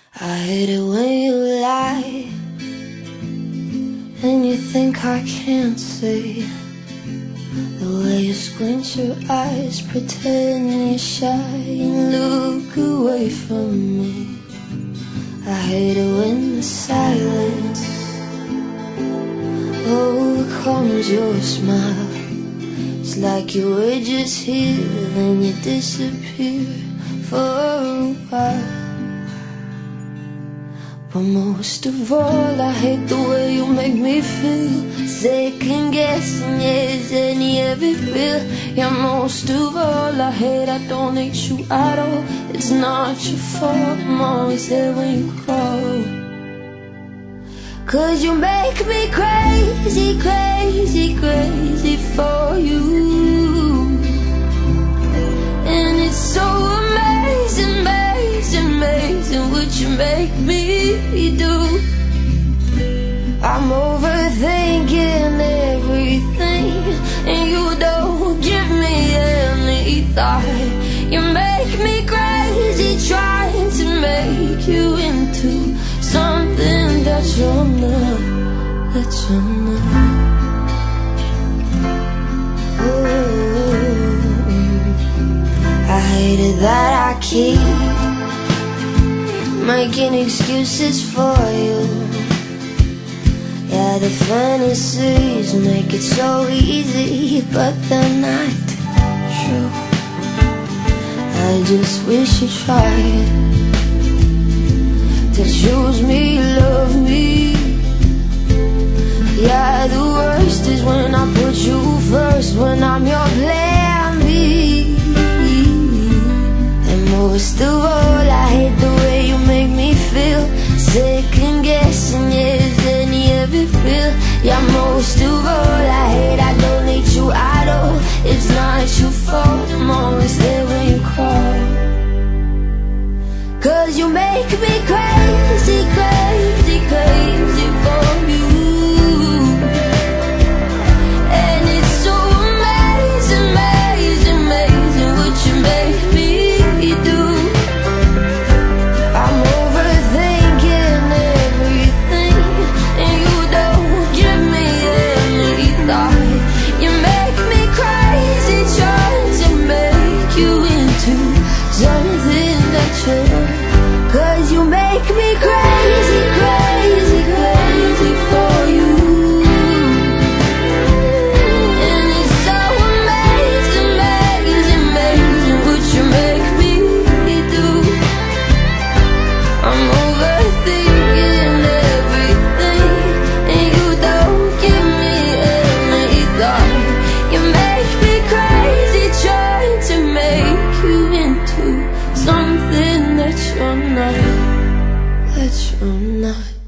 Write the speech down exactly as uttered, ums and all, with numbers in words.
I hate it when you lie and you think I can't see the way you squint your eyes, pretend you're shy and look away from me. I hate it when the silence overcomes your smile. It's like you were just here, then you disappear for a while. But most of all, I hate the way you make me feel, second guessing, yeah, is any of it real? Yeah, most of all, I hate I don't hate you at all. It's not your fault, I'm always there when you call. Cause you make me crazy, crazy, crazy for you. And it's so amazing, amazing, amazing what you make me do. I'm overthinking everything, and you don't give me any thought. You make me crazy, trying to make you into something that you're not, that you're not. Ooh, I hate it that I keep making excuses for you. Yeah, the fantasies make it so easy, but they're not true. I just wish you tried to choose me, love me. Yeah, the worst is when I put you first, when I'm your plan B. And most of all, I hate the way you make me feel, second guessing, yeah, is any of it real? Yeah, most of all, I hate I don't hate you at all. It's not your fault, I'm always there when you call. Cause you make me crazy, crazy, crazy for you. And it's so amazing, amazing, amazing what you make me do. I'm overthinking everything, and you don't give me any thought. You make me crazy, trying to make you into something that you're. Cause you make me crazy, crazy, crazy for you. And it's so amazing, amazing, amazing what you make me do. I'm overthinking everything, and you don't give me any thought. You make me crazy, trying to make you into something that you're not, that you're not.